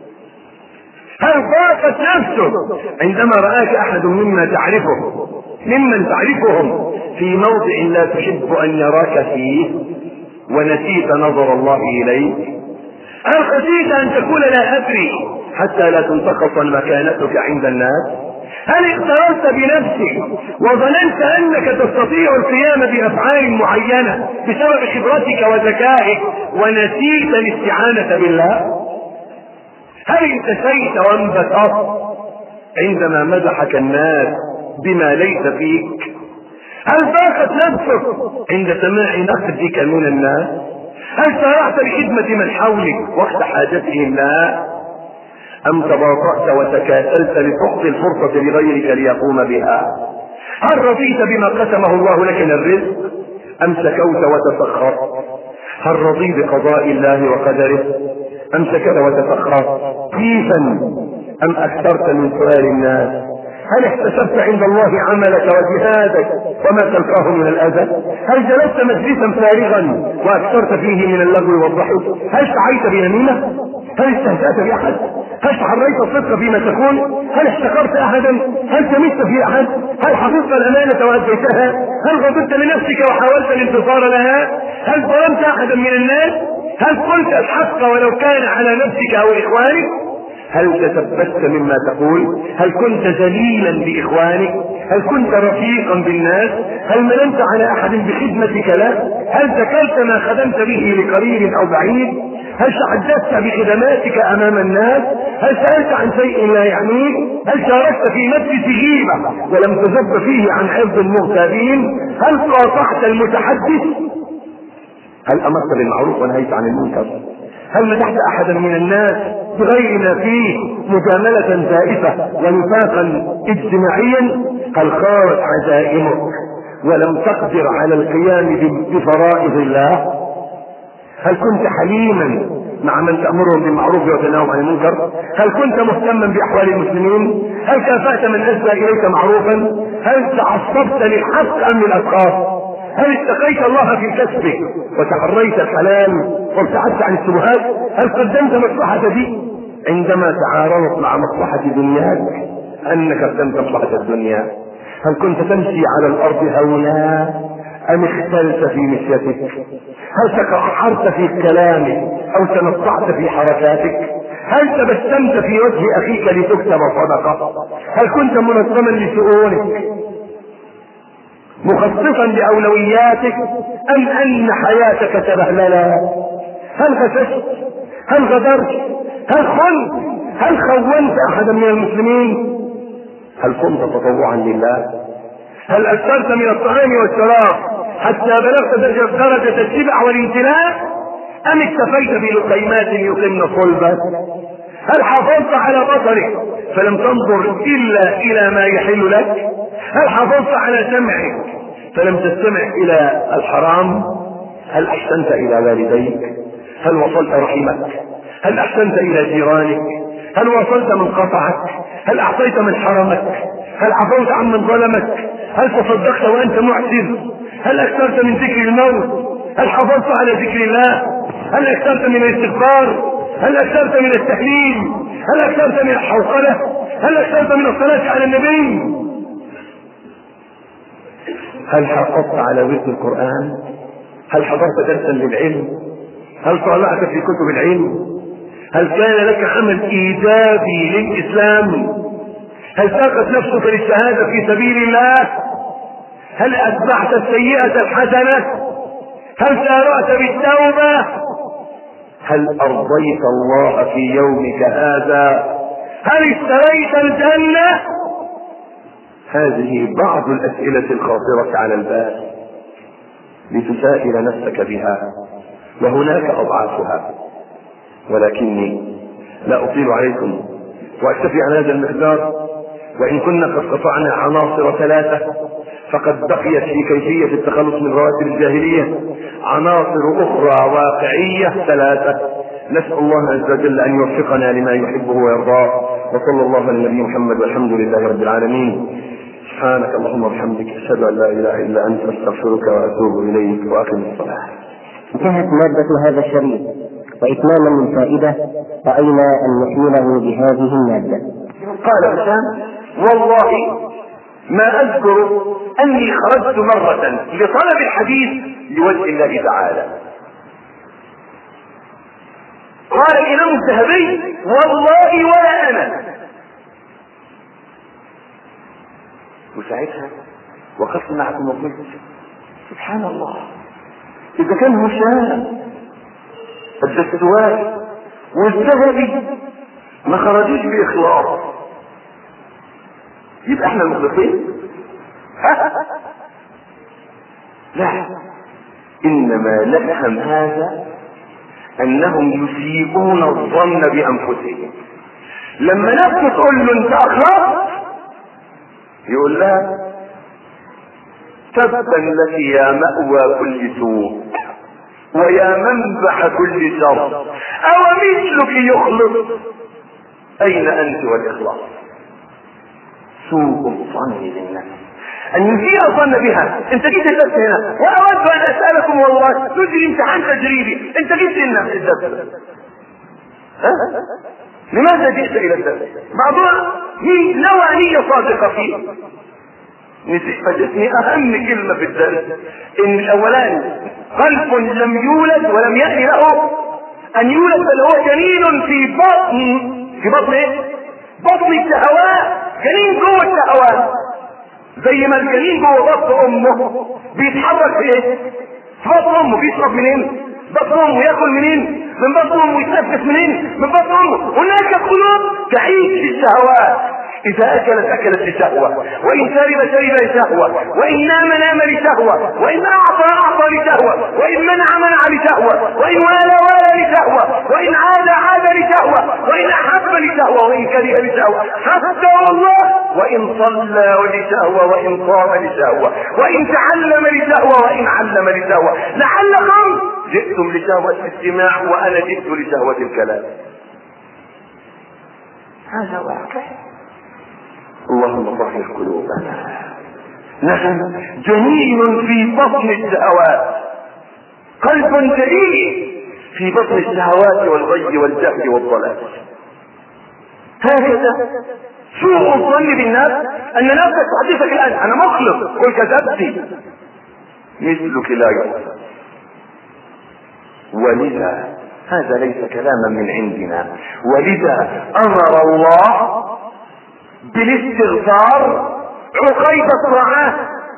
هل ضاقت نفسك عندما رآك أحد ممن تعرفه ممن تعرفهم في موضع لا تحب أن يراك فيه ونسيت نظر الله إليك؟ هل خشيت أن تقول لا أدري حتى لا تنتقص مكانتك عند الناس؟ هل اغتررت بنفسك وظننت أنك تستطيع القيام بأفعال معينة بسبب خبرتك وذكائك ونسيت الاستعانة بالله؟ هل انتسيت وانبسطت عندما مدحك الناس بما ليس فيك؟ هل ضاقت نفسك عند سماع نقدك من الناس؟ هل سارعت لخدمة من حولك وقت حاجتهم؟ لا. أم تباطأت وتكاسلت لتعطي الفرصة لغيرك ليقوم بها؟ هل رضيت بما قسمه الله لك من الرزق أم سكوت وتسخرت؟ هل رضيت بقضاء الله وقدره أم سكت وتسخرت؟ كيفا أم أكثرت من سؤال الناس؟ هل احتسبت عند الله عملك وجهادك وما تلقاه من الأذى؟ هل جلست مجلسا فارغا وأكثرت فيه من اللغو والضحك؟ هل سعيت بنميمة؟ هل استهزأت بأحد؟ هل تحريت الصدق فيما تقول؟ هل احتقرت أحدا؟ هل تمست في أحد؟ هل حفظت الأمانة وأديتها؟ هل غضبت لنفسك وحاولت الانتصار لها؟ هل ظلمت أحدا من الناس؟ هل قلت الحق ولو كان على نفسك أو إخوانك؟ هل تثبت مما تقول؟ هل كنت ذليلا بإخوانك؟ هل كنت رفيقا بالناس؟ هل مننت على أحد بخدمتك له؟ هل ذكرت ما خدمت به لقريب أو بعيد؟ هل تحدثت بخدماتك أمام الناس؟ هل سألت عن شيء لا يعنيك؟ هل شاركت في مجلس غيبة ولم تزب فيه عن حفظ المغتابين؟ هل قاطعت المتحدث؟ هل أمرت بالمعروف ونهيت عن المنكر؟ هل مدحت أحدا من الناس بغير ما فيه مجاملة زائفة ونفاقا اجتماعيا؟ هل خارت عزائمك ولم تقدر على القيام بفرائض الله؟ هل كنت حليما مع من تأمرهم بالمعروف وتنهاهم عن المنكر؟ هل كنت مهتما بأحوال المسلمين؟ هل كافأت من أسدى إليك معروفا؟ هل تعصبت للحق أم للأشخاص؟ هل اتقيت الله في كسبك وتحريت الحلال وابتعدت عن الشبهات؟ هل قدمت مصلحة دي عندما تعارضت مع مصلحة دنياك أنك قدمت مصلحة الدنيا؟ هل كنت تمشي على الأرض هونا أم اختلت في مشيتك؟ هل تقحرت في كلامك أو تنطعت في حركاتك؟ هل تبسمت في وجه أخيك لتكتب صدقة؟ هل كنت منظما لشؤونك مخصصا لأولوياتك أم أن حياتك تبهللا؟ هل غششت؟ هل غدرت؟ هل خنت؟ هل خونت أحدا من المسلمين؟ هل كنت تطوعا لله؟ هل أكثرت من الطعام والشراب حتى بلغت درجة الشبع والامتلاء أم اكتفيت بلقيمات يقمن صلبك؟ هل حافظت على بصرك فلم تنظر إلا إلى ما يحل لك؟ هل حافظت على سمعك فلم تستمع إلى الحرام؟ هل أحسنت إلى والديك؟ هل وصلت رحمك؟ هل أحسنت إلى جيرانك؟ هل وصلت من قطعك؟ هل أعطيت من حرمك؟ هل عفوت عن من ظلمك؟ هل تصدقت وأنت معسر؟ هل أكثرت من ذكر الموت؟ هل حافظت على ذكر الله؟ هل أكثرت من الاستغفار؟ هل أكثرت من التحليل؟ هل أكثرت من الحوصلة؟ هل أكثرت من الصلاة على النبي؟ هل حافظت على ورد القرآن؟ هل حضرت درسا للعلم؟ هل طالعت في كتب العلم؟ هل كان لك عمل إيجابي للإسلام؟ هل ساقت نفسك للشهادة في سبيل الله؟ هل أتبعت السيئة الحسنة؟ هل سارعت بالتوبة؟ هل أرضيت الله في يومك هذا هل اشتريت الجنة؟ هذه بعض الأسئلة الخاطرة على البال لتسائل نفسك بها، وهناك أضعافها، ولكني لا أطيل عليكم وأكتفي عن هذا المقدار. وإن كنا قد قطعنا عناصر ثلاثة، فقد بقيت في كيفية التخلص من رواتب الجاهلية عناصر أخرى واقعية ثلاثة. نسأل الله عز وجل أن يوفقنا لما يحبه ويرضاه، وصلى الله على النبي محمد والحمد لله رب العالمين. سبحانك اللهم وبحمدك، أشهد أن لا إله إلا أنت، أستغفرك وأتوب إليك، وأقم الصلاة. انتهت مادة هذا الشريط، وإتماما للفائدة رأينا أن نحمله بهذه المادة. قال هشام: والله ما أذكر أني خرجت مرة لطلب الحديث لوجه الله تعالى. قال الإمام الذهبي: والله ولا أنا. وساعتها وقفت معكم وقلت: سبحان الله، إذا كان هشام الدستوائي والذهبي ما خرجوش بإخلاص، يبقى احنا المخلصين؟ لا، انما نفهم هذا انهم يسيئون الظن بانفسهم. لما نفسه تقول له انت اخلصت، يقول لها: تبا لك يا مأوى كل سوء ويا منبح كل شر، او مثلك يخلص، اين انت والاخلاص؟ سوء الظن بالنفس، ان يثير الظن بها. انت جيت الدرس هنا واود ان اسالكم والله تجري امتحان تجريبي، انت جيت لنا الدرس، ها؟ لماذا جئت الى الدرس؟ بعضها من نوعية صادقة فيه. فجتني اهم كلمة في الدرس ان الاولاني قلب لم يولد ولم يأتي له ان يولد، بل هو جنين في بطن في بطن ايه؟ بطن الشهوات، جنين جوه الشهوات. زي ما الجنين جوه بطن امه بيتحرك في ايه؟ في بطن امه. بيشرب منين؟ بطن امه. ياكل منين؟ من بطن امه. يتنفس منين؟ من بطن امه. هناك قلوب تعيش في الشهوات، اذا اكلت اكلت لشهوة، وان شرب شرب لشهوة، وان نام نام لشهوة، وان اعطى اعطى لشهوة، وان منع منع لشهوة، وان والى والى لشهوة، وان عاد عاد لشهوة، وان احب لشهوة، وان كره لشهوة، حتى والله وان صلى لشهوة، وان صام لشهوة، وان تعلم لشهوة، وان علم لشهوة. لعلكم جئتم لشهوة الاستماع وانا جئت لشهوة الكلام. هذا واقع. اللهم طهر قلوبنا. نحن جنين في بطن الشهوات، قلب جليل في بطن الشهوات والغي والجهل والضلال. هكذا سوء الظن بالناس، ان نفسك تحدثك الان انا مخلص، قل كذبتي، مثلك لا يخلص. ولذا هذا ليس كلاما من عندنا، ولذا امر الله بالاستغفار عقيب الطاعات.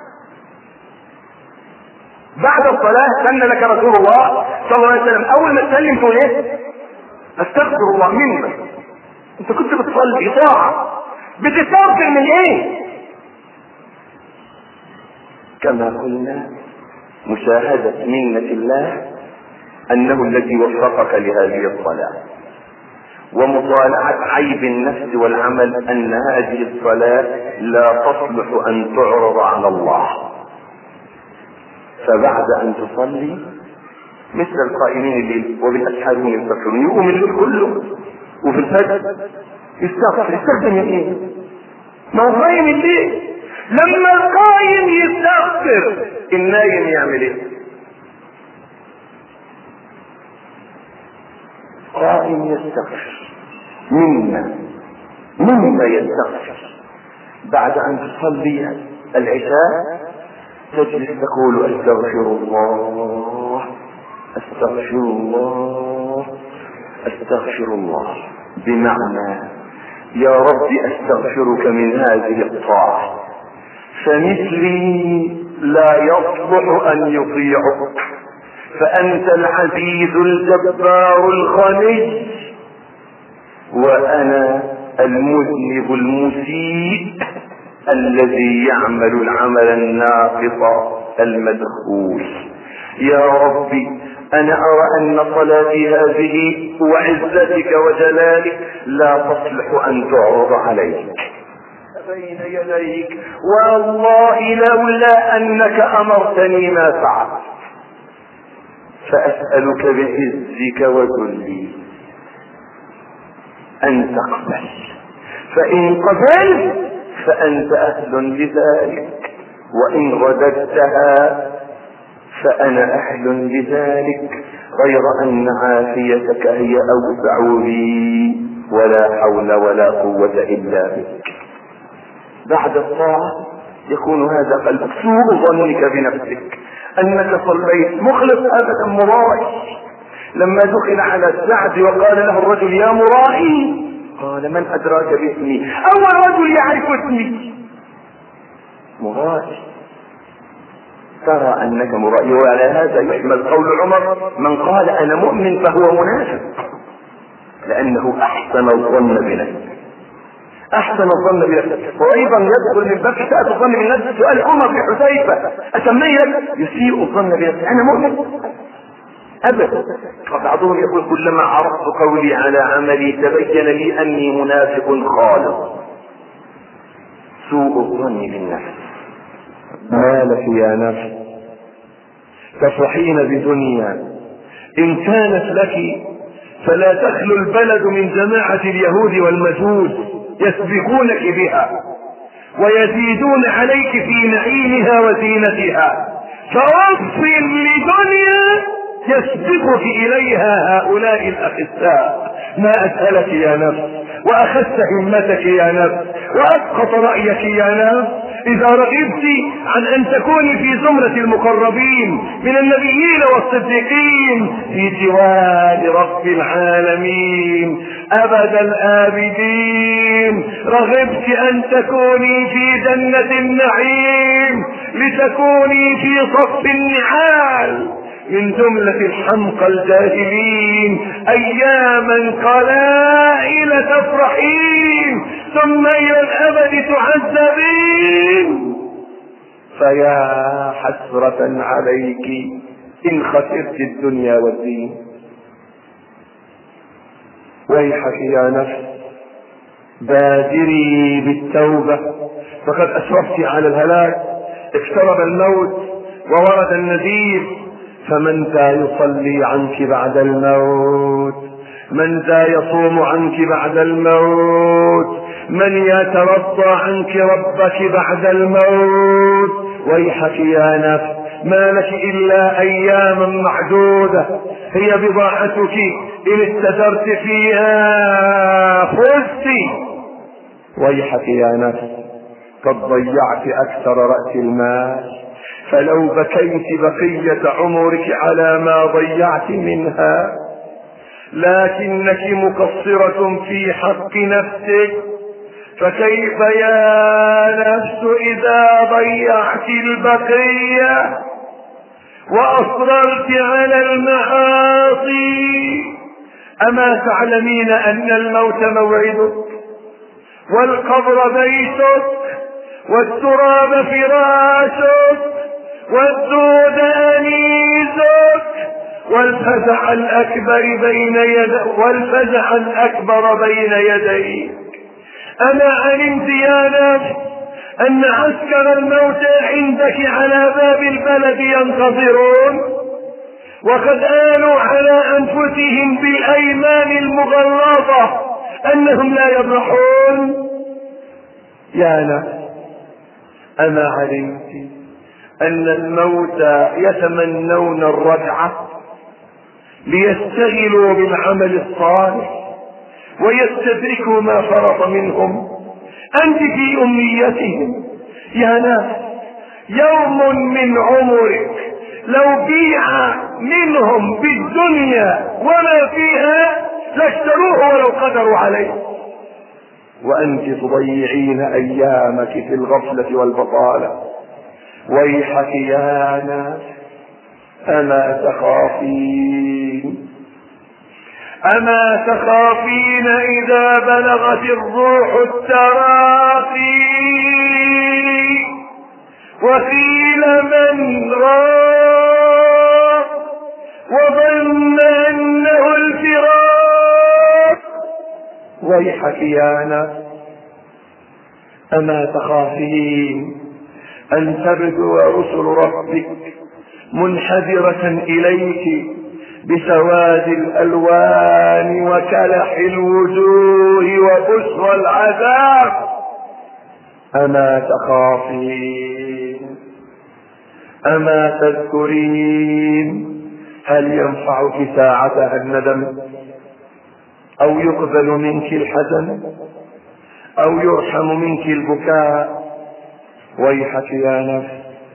بعد الصلاة سن لك رسول الله صلى الله عليه وسلم اول ما تسلم تقول ايه؟ استغفر الله. منك انت كنت بتصلي طاعة، بتستغفر من ايه؟ كما قلنا مشاهدة منة الله انه الذي وفقك لهذه الصلاة، ومطالعة عيب النفس والعمل ان هذه الصلاة لا تصلح ان تعرض على الله. فبعد ان تصلي مثل القائمين الليل وبالاسحار هم يستغفرون، يقوم الليل كله وفي الفجر يستغفر. يستغفر من ايه؟ ما هو قايم الليل. لما القائم يستغفر النايم يعمل ايه؟ قائم يستغفر. مما مما يستغفر بعد ان تصلي العشاء تجلس تقول استغفر الله استغفر الله استغفر الله، بمعنى يا رب استغفرك من هذه الطاعة، فمثلي لا يصلح ان يطيعك، فانت العزيز الجبار الغني وانا المذنب المسيء الذي يعمل العمل الناقص المدخول. يا ربي انا ارى ان صلاتي هذه وعزتك وجلالك لا تصلح ان تعرض عليك بين يديك، والله لولا انك امرتني ما فعلت، فاسألك بعزك وذلي ان تقبل، فان قبلت فانت اهل لذلك، وان رددتها فانا اهل لذلك، غير ان عافيتك هي اوسع لي، ولا حول ولا قوة الا بك. بعد الطاعة يكون هذا قلبك، سوء ظنك بنفسك انك صليت مخلص ابدا مرائي. لما دخل على سعد وقال له الرجل يا مرائي، قال من ادراك باسمي؟ اول رجل يعرف اسمي مرائي. ترى انك مرائي. وعلى هذا يحمل قول عمر من قال انا مؤمن فهو منافق، لانه احسن الظن بنفسه، احسن الظن بنفسه. وايضا يدخل من باب اساءة الظن بالنفس سؤال عمر بن حذيفة اسميه لك يسيء الظن بنفسه انا مؤمن ابدا. وبعضهم يقول كلما عرضت قولي على عملي تبين لي اني منافق خالص. سوء الظن بالنفس. ما لك يا نفس تفرحين بدنيا ان كانت لك فلا تخلو البلد من جماعة اليهود والمجوس يسبقونك بها ويزيدون عليك في نعيمها وزينتها، فوصل لدنيا يسبقك اليها هؤلاء الاخساء. ما اسألك يا نفس واخذت همتك يا نفس واسقط رأيك يا نفس اذا رغبت عن ان تكوني في زمرة المقربين من النبيين والصديقين في جوار رب العالمين ابد الابدين، رغبت ان تكوني في جنة النعيم لتكوني في صف النعال من جملة الحمقى الجاهلين، اياما قلائل تفرحين ثم الى الابد تعذبين، فيا حسرة عليك ان خسرت الدنيا والدين. ويحك يا نفس بادري بالتوبة فقد اشرفت على الهلاك، اقترب الموت وورد النذير، فمن ذا يصلي عنك بعد الموت، من ذا يصوم عنك بعد الموت، من يترضى عنك ربك بعد الموت. ويحك يا نفس ما لك الا اياما معدودة، هي بضاعتك ان استدرت فيها خذت. ويحك يا نفس قد ضيعت اكثر رأس المال، فلو بكيت بقية عمرك على ما ضيعت منها، لكنك مقصرة في حق نفسك، فكيف يا نفس اذا ضيعت البقية واصررت على المعاصي؟ اما تعلمين ان الموت موعدك والقبر بيتك والتراب فراشك والدود انيسك والفزع الاكبر بين يديك والفزع الاكبر بين يديك؟ اما علمت يا نفس ان عسكر الموت عندك على باب البلد ينتظرون، وقد آلوا على انفسهم بالايمان المغلظة انهم لا يبرحون؟ يا نفس اما علمت ان الموت يتمنون الرجعة ليستغلوا بالعمل الصالح ويستدركوا ما فرط منهم؟ انت في امنيتهم يا ناس. يوم من عمرك لو بيع منهم بالدنيا وما فيها لاشتروه ولو قدروا عليه، وانت تضيعين ايامك في الغفلة والبطالة. ويحك يا ناس اما تخافين أما تخافين إذا بلغت الروح التراقي وقيل من راق وظن أنه الفراق ويحك يا نفس أما تخافين أن تبدو رسل ربك منحدرة إليك بسواد الألوان وكلح الوجوه وبشرى العذاب. أما تخافين أما تذكرين هل ينفعك ساعتها الندم أو يقبل منك الحزن أو يرحم منك البكاء؟ ويحك يا نفس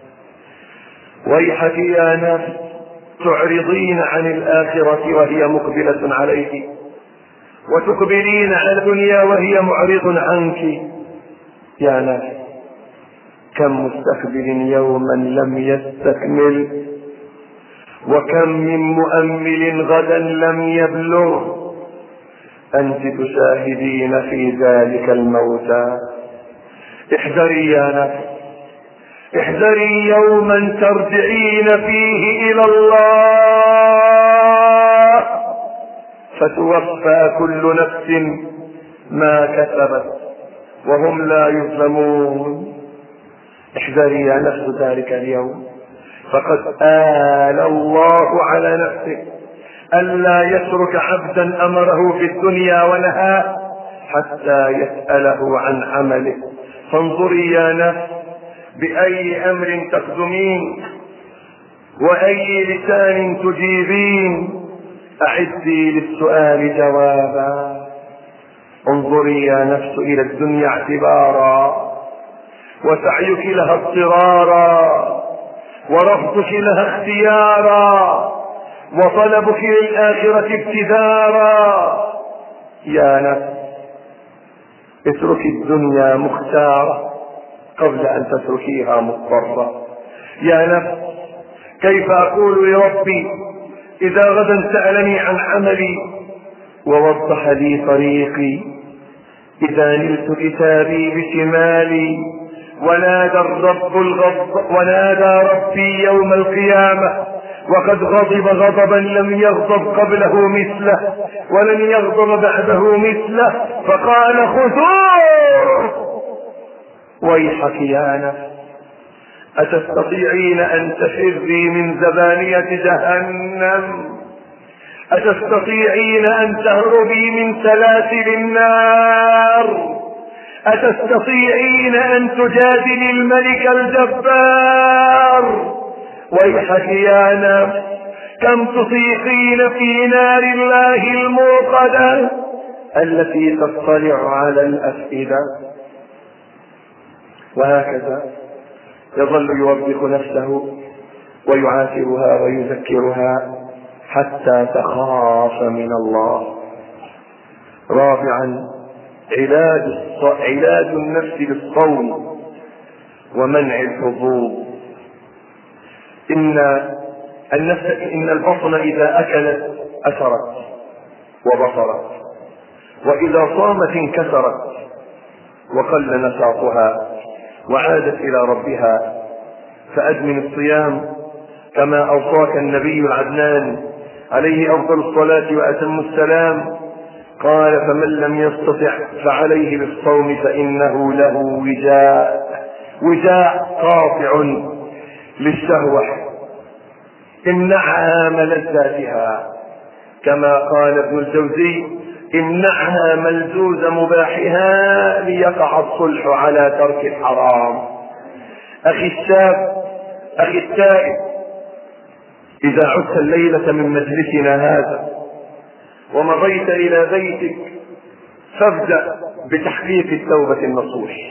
ويحك يا نفس تعرضين عن الآخرة وهي مقبلة عليك وتقبلين على الدنيا وهي معرض عنك. يا نفس كم مستقبل يوما لم يستكمل وكم من مؤمل غدا لم يبلغ. أنت تشاهدين في ذلك الموتى. احذري يا نفس احذري يوما ترجعين فيه إلى الله فتوفى كل نفس ما كسبت وهم لا يظلمون. احذري يا نفس ذلك اليوم فقد آل الله على نفسه ألا يترك عبدا أمره في الدنيا ونهاه حتى يسأله عن عمله. فانظري يا نفس بأي أمر تخدمين وأي لسان تجيبين. أعدي للسؤال جوابا. انظري يا نفس إلى الدنيا اعتبارا وسعيك لها اضطرارا ورفضك لها اختيارا وطلبك للآخرة ابتدارا. يا نفس اتركي الدنيا مختارة قبل أن تتركيها مضطرة. يا نفس كيف أقول لربي إذا غدا سألني عن عملي ووضح لي طريقي إذا نلت كتابي بشمالي ونادى الرب الغضب ونادى ربي يوم القيامة وقد غضب غضبا لم يغضب قبله مثله ولن يغضب بعده مثله فقال خذوه. ويحك يا نفس أتستطيعين أن تفري من زبانية جهنم؟ أتستطيعين أن تهربي من سلاسل النار؟ أتستطيعين أن تجادلي الملك الجبار؟ ويحك يا نفس كم تطيقين في نار الله الموقدة التي تطلع على الأفئدة؟ وهكذا يظل يوبخ نفسه ويعاتبها ويذكرها حتى تخاف من الله. رابعا علاج, علاج النفس بالصوم ومنع الحظوظ. إن النفس إن البطن إذا أكلت أثرت وبصرت وإذا صامت انكسرت وقل نشاطها وعادت إلى ربها. فأدمن الصيام كما أوصاك النبي العدنان عليه أفضل الصلاة وأتم السلام. قال فمن لم يستطع فعليه بالصوم فإنه له وجاء وجاء قاطع للشهوة امنعها ملذاتها كما قال ابن الجوزي امنعها ملذوذ مباحها ليقع الصلح على ترك الحرام. أخي الشاب أخي التائب إذا عدت الليلة من مجلسنا هذا ومضيت إلى بيتك فابدأ بتحقيق التوبة النصوح.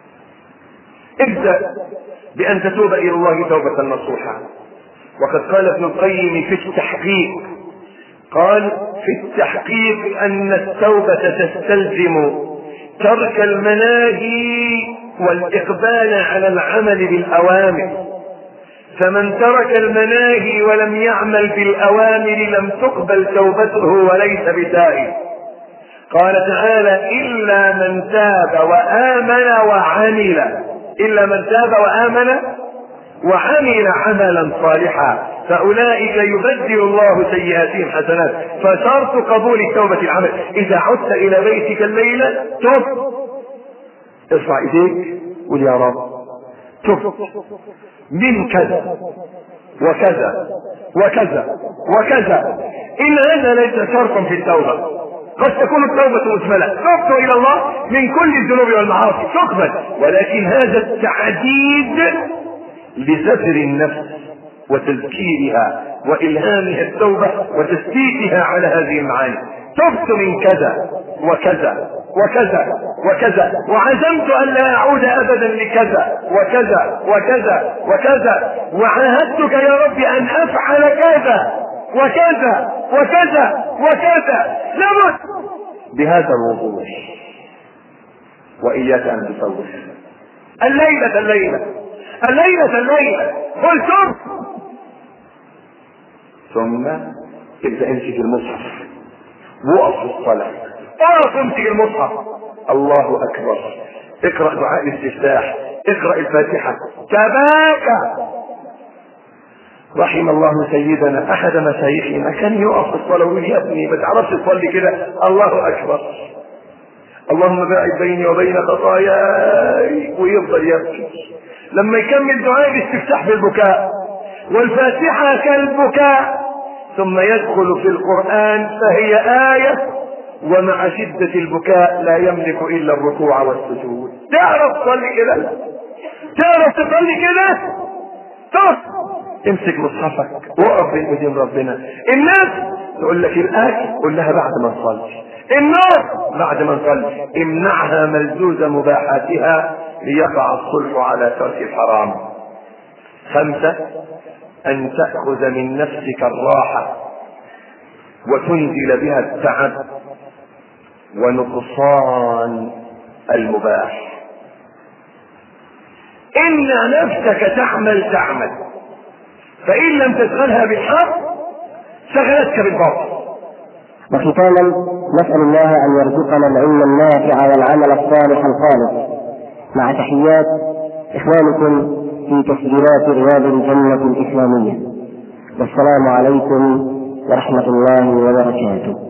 ابدأ بأن تتوب إلى الله توبة نصوحا. وقد قال ابن القيم في التحقيق قال في التحقيق أن التوبة تستلزم ترك المناهي والإقبال على العمل بالأوامر. فمن ترك المناهي ولم يعمل بالأوامر لم تقبل توبته وليس بتائب. قال تعالى إلا من تاب وآمن وعمل إلا من تاب وآمن وعمل عملا صالحا فأولئك يبدل الله سيئاتهم حسنات. فشرط قبول التوبة العمل. إذا عدت إلى بيتك الليلة تب، ارفع إيديك قل يا رب تب من كذا وكذا وكذا وكذا. إن هذا ليس شرطا في التوبة، قد تكون التوبة مجملة، تبت إلى الله من كل الذنوب والمعاصي تقبل، ولكن هذا التعديد لزجر النفس وتذكيرها وإلهامها التوبة وتثبيتها على هذه المعاني. تبت من كذا وكذا وكذا وكذا وعزمت أن لا أعود أبدا لكذا وكذا وكذا وكذا، وعاهدتك يا رب أن أفعل كذا وكذا وكذا وكذا. لابد بهذا الوضوح. وإياك أن تصور الليلة الليلة الليلة الليلة قل تب، ثم ابدأ امسك المصحف وقف في الصلاة، اقف امسك المصحف، الله أكبر، اقرأ دعاء الاستفتاح، اقرأ الفاتحة، تباكى. رحم الله سيدنا أحد مشايخنا كان يقف في الصلاة ويقول يا ابني ما تعرفش تصلي كده، الله أكبر، اللهم باعد بيني وبين خطاياي، ويفضل يبكي. لما يكمل دعاء الاستفتاح بالبكاء والفاتحة كالبكاء، ثم يدخل في القرآن فهي آية، ومع شدة البكاء لا يملك إلا الركوع والسجود. تعرف تصلي كده؟ تعرف تصلي كده؟ طب امسك مصحفك وقف بين ايدين ربنا. الناس تقول لك الآية قول لها بعد ما نصلي، النار بعد ما نصلي، امنعها ملزوز مباحاتها ليقع الصلح على ترك الحرام. خمسة، أن تأخذ من نفسك الراحة وتنزل بها التعب ونقصان المباح. إن نفسك تعمل تعمل، فإن لم تشغلها بالحق شغلتك بالباطل. وختاما نسأل الله أن يرزقنا العلم النافع والعمل الصالح الخالص، مع تحيات إخوانكم في تسجيلات رياض الجنة الإسلامية، والسلام عليكم ورحمة الله وبركاته.